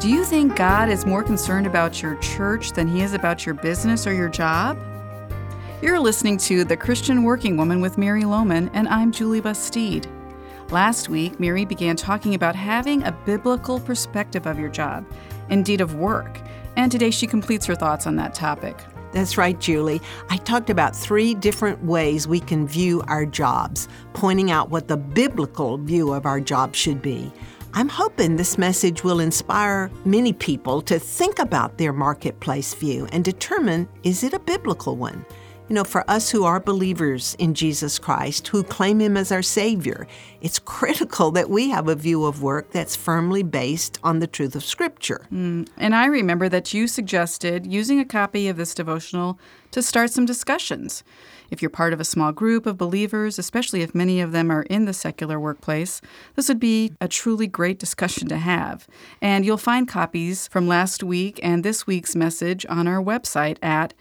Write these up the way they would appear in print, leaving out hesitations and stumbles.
Do you think God is more concerned about your church than he is about your business or your job? You're listening to The Christian Working Woman with Mary Lohman, and I'm Julie Bastide. Last week, Mary began talking about having a biblical perspective of your job, indeed of work, and today she completes her thoughts on that topic. That's right, Julie. I talked about 3 different ways we can view our jobs, pointing out what the biblical view of our job should be. I'm hoping this message will inspire many people to think about their marketplace view and determine, is it a biblical one? You know, for us who are believers in Jesus Christ, who claim him as our Savior, it's critical that we have a view of work that's firmly based on the truth of Scripture. And I remember that you suggested using a copy of this devotional to start some discussions. If you're part of a small group of believers, especially if many of them are in the secular workplace, this would be a truly great discussion to have. And you'll find copies from last week and this week's message on our website at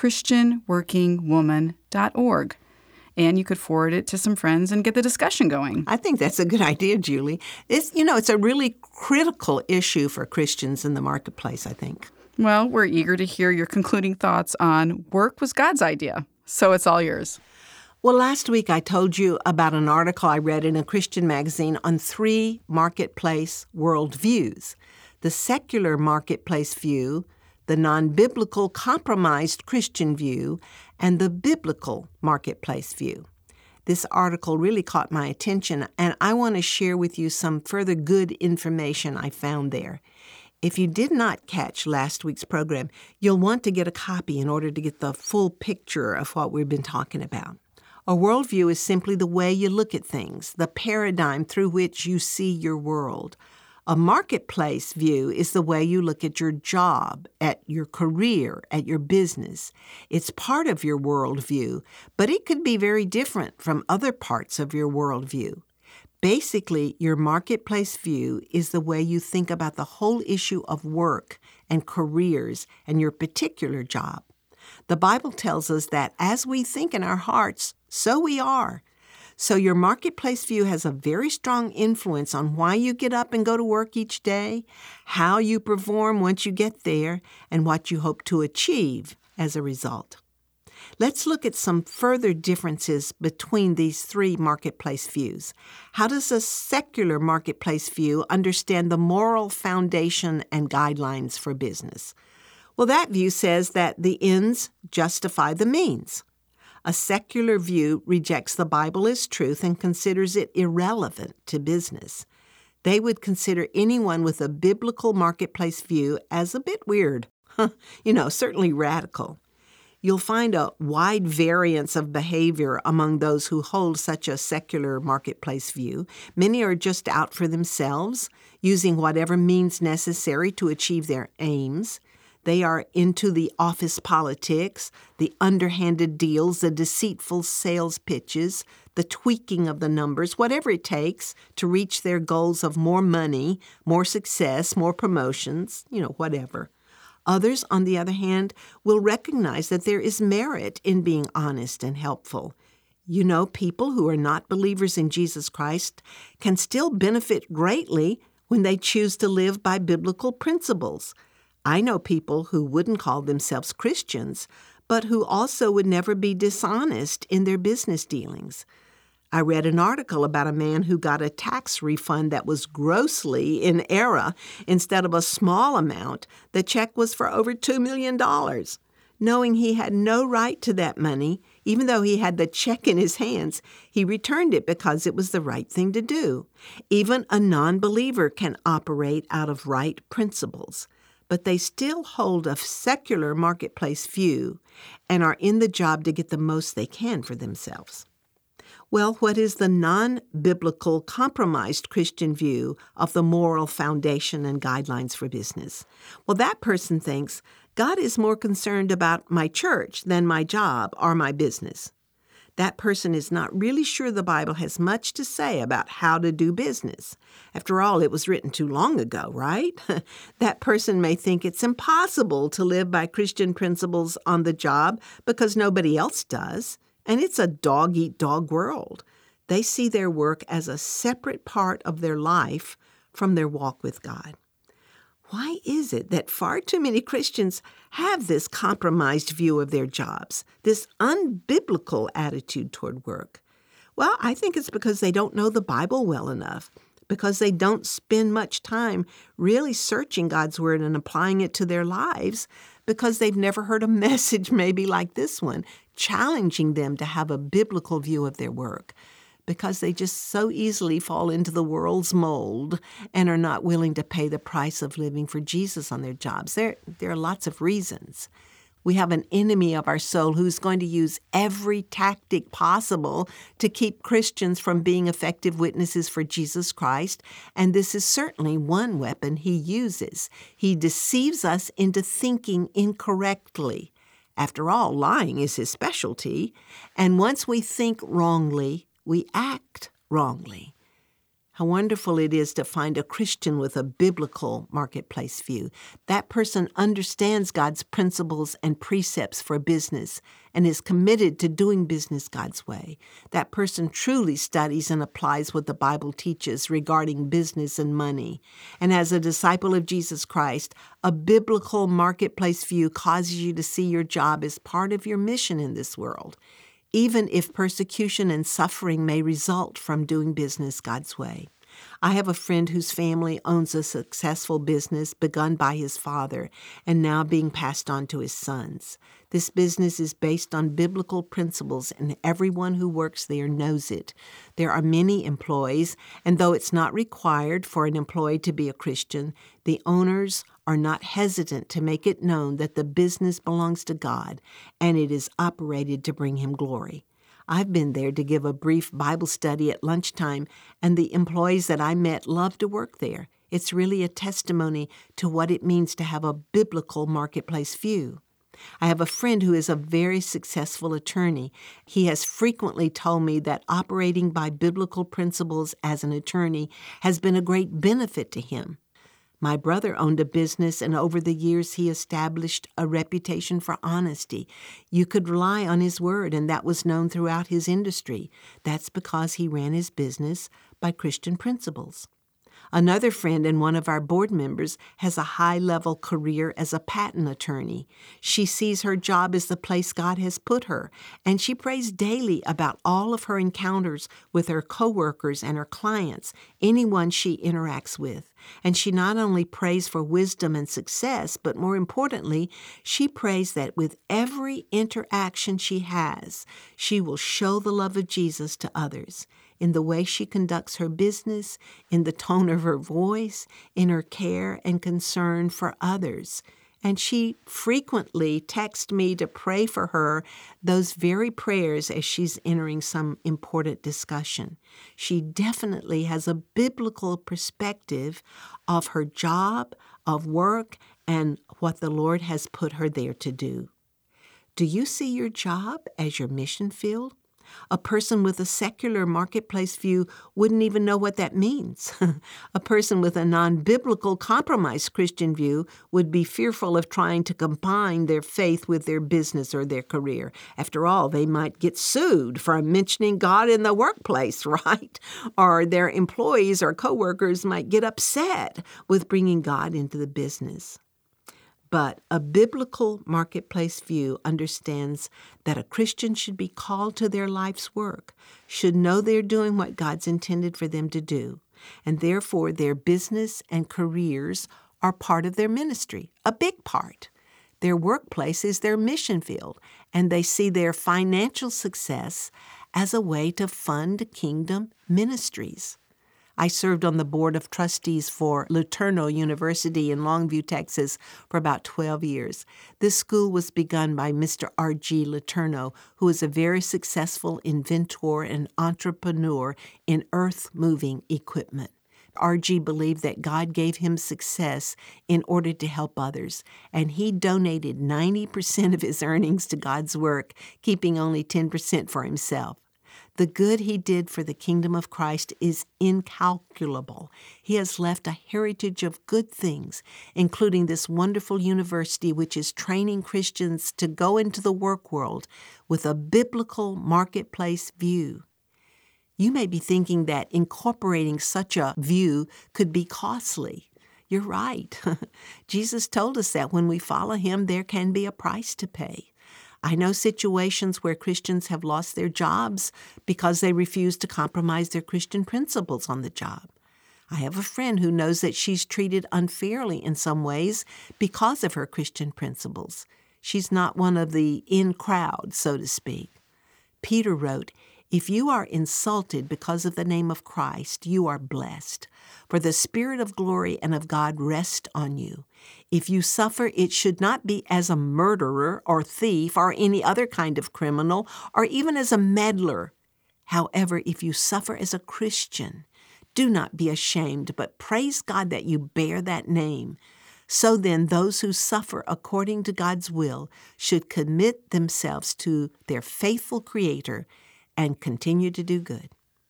christianworkingwoman.org. And you could forward it to some friends and get the discussion going. I think that's a good idea, Julie. It's a really critical issue for Christians in the marketplace, I think. Well, we're eager to hear your concluding thoughts on work was God's idea. So it's all yours. Well, last week I told you about an article I read in a Christian magazine on 3 marketplace worldviews: the secular marketplace view, the non-biblical compromised Christian view, and the biblical marketplace view. This article really caught my attention, and I want to share with you some further good information I found there. If you did not catch last week's program, you'll want to get a copy in order to get the full picture of what we've been talking about. A worldview is simply the way you look at things, the paradigm through which you see your world. A marketplace view is the way you look at your job, at your career, at your business. It's part of your worldview, but it could be very different from other parts of your worldview. Basically, your marketplace view is the way you think about the whole issue of work and careers and your particular job. The Bible tells us that as we think in our hearts, so we are. So your marketplace view has a very strong influence on why you get up and go to work each day, how you perform once you get there, and what you hope to achieve as a result. Let's look at some further differences between these 3 marketplace views. How does a secular marketplace view understand the moral foundation and guidelines for business? Well, that view says that the ends justify the means. A secular view rejects the Bible as truth and considers it irrelevant to business. They would consider anyone with a biblical marketplace view as a bit weird, certainly radical. You'll find a wide variance of behavior among those who hold such a secular marketplace view. Many are just out for themselves, using whatever means necessary to achieve their aims. They are into the office politics, the underhanded deals, the deceitful sales pitches, the tweaking of the numbers, whatever it takes to reach their goals of more money, more success, more promotions, whatever. Others, on the other hand, will recognize that there is merit in being honest and helpful. People who are not believers in Jesus Christ can still benefit greatly when they choose to live by biblical principles. I know people who wouldn't call themselves Christians, but who also would never be dishonest in their business dealings. I read an article about a man who got a tax refund that was grossly in error. Instead of a small amount, the check was for over $2 million. Knowing he had no right to that money, even though he had the check in his hands, he returned it because it was the right thing to do. Even a non-believer can operate out of right principles, but they still hold a secular marketplace view and are in the job to get the most they can for themselves. Well, what is the non-biblical compromised Christian view of the moral foundation and guidelines for business? Well, that person thinks God is more concerned about my church than my job or my business. That person is not really sure the Bible has much to say about how to do business. After all, it was written too long ago, right? That person may think it's impossible to live by Christian principles on the job because nobody else does. And it's a dog-eat-dog world. They see their work as a separate part of their life from their walk with God. Why is it that far too many Christians have this compromised view of their jobs, this unbiblical attitude toward work? Well, I think it's because they don't know the Bible well enough, because they don't spend much time really searching God's Word and applying it to their lives, because they've never heard a message maybe like this one, challenging them to have a biblical view of their work, because they just so easily fall into the world's mold and are not willing to pay the price of living for Jesus on their jobs. There are lots of reasons. We have an enemy of our soul who's going to use every tactic possible to keep Christians from being effective witnesses for Jesus Christ, and this is certainly one weapon he uses. He deceives us into thinking incorrectly. After all, lying is his specialty, and once we think wrongly, we act wrongly. How wonderful it is to find a Christian with a biblical marketplace view. That person understands God's principles and precepts for business and is committed to doing business God's way. That person truly studies and applies what the Bible teaches regarding business and money. And as a disciple of Jesus Christ, a biblical marketplace view causes you to see your job as part of your mission in this world, even if persecution and suffering may result from doing business God's way. I have a friend whose family owns a successful business begun by his father and now being passed on to his sons. This business is based on biblical principles, and everyone who works there knows it. There are many employees, and though it's not required for an employee to be a Christian, the owners are not hesitant to make it known that the business belongs to God and it is operated to bring him glory. I've been there to give a brief Bible study at lunchtime, and the employees that I met love to work there. It's really a testimony to what it means to have a biblical marketplace view. I have a friend who is a very successful attorney. He has frequently told me that operating by biblical principles as an attorney has been a great benefit to him. My brother owned a business, and over the years he established a reputation for honesty. You could rely on his word, and that was known throughout his industry. That's because he ran his business by Christian principles. Another friend and one of our board members has a high-level career as a patent attorney. She sees her job as the place God has put her, and she prays daily about all of her encounters with her coworkers and her clients, anyone she interacts with. And she not only prays for wisdom and success, but more importantly, she prays that with every interaction she has, she will show the love of Jesus to others, in the way she conducts her business, in the tone of her voice, in her care and concern for others. And she frequently texts me to pray for her those very prayers as she's entering some important discussion. She definitely has a biblical perspective of her job, of work, and what the Lord has put her there to do. Do you see your job as your mission field? A person with a secular marketplace view wouldn't even know what that means. A person with a non-biblical compromised Christian view would be fearful of trying to combine their faith with their business or their career. After all, they might get sued for mentioning God in the workplace, right? Or their employees or coworkers might get upset with bringing God into the business. But a biblical marketplace view understands that a Christian should be called to their life's work, should know they're doing what God's intended for them to do, and therefore their business and careers are part of their ministry, a big part. Their workplace is their mission field, and they see their financial success as a way to fund kingdom ministries. I served on the board of trustees for LeTourneau University in Longview, Texas, for about 12 years. This school was begun by Mr. R.G. LeTourneau, who is a very successful inventor and entrepreneur in earth-moving equipment. R.G. believed that God gave him success in order to help others, and he donated 90% of his earnings to God's work, keeping only 10% for himself. The good he did for the kingdom of Christ is incalculable. He has left a heritage of good things, including this wonderful university which is training Christians to go into the work world with a biblical marketplace view. You may be thinking that incorporating such a view could be costly. You're right. Jesus told us that when we follow him, there can be a price to pay. I know situations where Christians have lost their jobs because they refuse to compromise their Christian principles on the job. I have a friend who knows that she's treated unfairly in some ways because of her Christian principles. She's not one of the in crowd, so to speak. Peter wrote, "If you are insulted because of the name of Christ, you are blessed, for the Spirit of glory and of God rest on you. If you suffer, it should not be as a murderer or thief or any other kind of criminal or even as a meddler. However, if you suffer as a Christian, do not be ashamed, but praise God that you bear that name. So then, those who suffer according to God's will should commit themselves to their faithful Creator and continue to do good."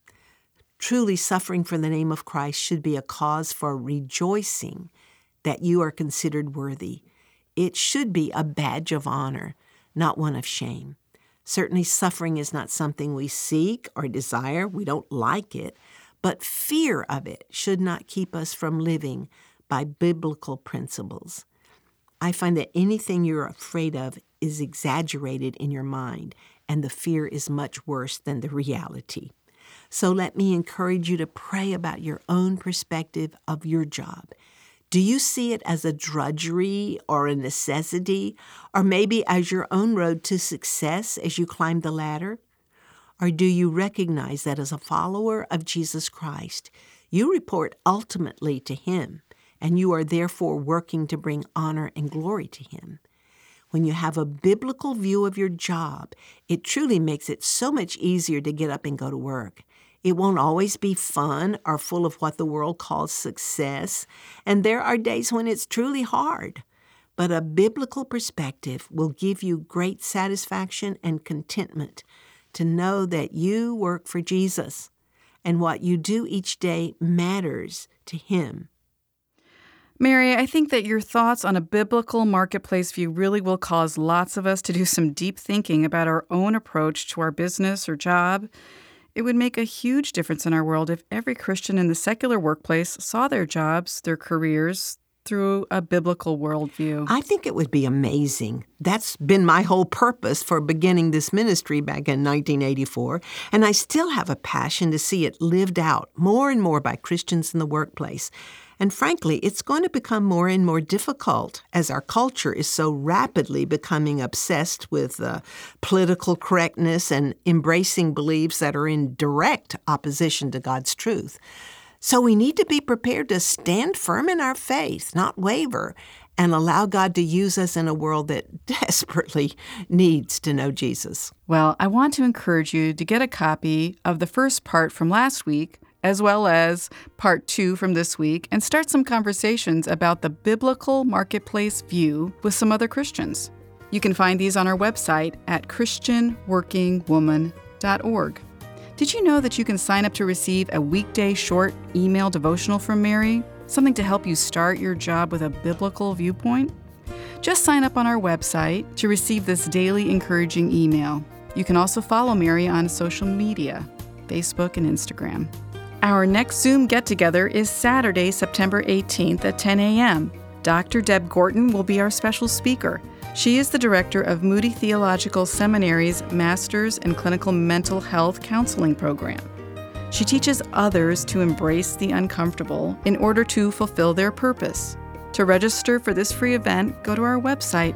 Truly, suffering for the name of Christ should be a cause for rejoicing that you are considered worthy. It should be a badge of honor, not one of shame. Certainly, suffering is not something we seek or desire. We don't like it. But fear of it should not keep us from living by biblical principles. I find that anything you're afraid of is exaggerated in your mind, and the fear is much worse than the reality. So let me encourage you to pray about your own perspective of your job. Do you see it as a drudgery or a necessity, or maybe as your own road to success as you climb the ladder? Or do you recognize that as a follower of Jesus Christ, you report ultimately to him, and you are therefore working to bring honor and glory to him? When you have a biblical view of your job, it truly makes it so much easier to get up and go to work. It won't always be fun or full of what the world calls success, and there are days when it's truly hard. But a biblical perspective will give you great satisfaction and contentment to know that you work for Jesus and what you do each day matters to him. Mary, I think that your thoughts on a biblical marketplace view really will cause lots of us to do some deep thinking about our own approach to our business or job. It would make a huge difference in our world if every Christian in the secular workplace saw their jobs, their careers, through a biblical worldview. I think it would be amazing. That's been my whole purpose for beginning this ministry back in 1984, and I still have a passion to see it lived out more and more by Christians in the workplace. And frankly, it's going to become more and more difficult as our culture is so rapidly becoming obsessed with political correctness and embracing beliefs that are in direct opposition to God's truth. So we need to be prepared to stand firm in our faith, not waver, and allow God to use us in a world that desperately needs to know Jesus. Well, I want to encourage you to get a copy of the first part from last week, as well as part 2 from this week, and start some conversations about the biblical marketplace view with some other Christians. You can find these on our website at christianworkingwoman.org. Did you know that you can sign up to receive a weekday short email devotional from Mary? Something to help you start your job with a biblical viewpoint? Just sign up on our website to receive this daily encouraging email. You can also follow Mary on social media, Facebook and Instagram. Our next Zoom get-together is Saturday, September 18th at 10 a.m. Dr. Deb Gorton will be our special speaker. She is the director of Moody Theological Seminary's Master's in Clinical Mental Health Counseling program. She teaches others to embrace the uncomfortable in order to fulfill their purpose. To register for this free event, go to our website,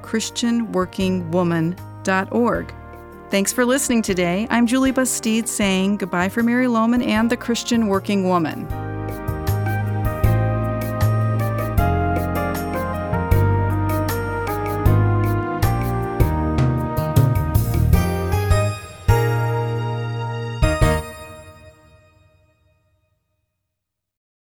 christianworkingwoman.org. Thanks for listening today. I'm Julie Bastide saying goodbye for Mary Lohman and the Christian Working Woman.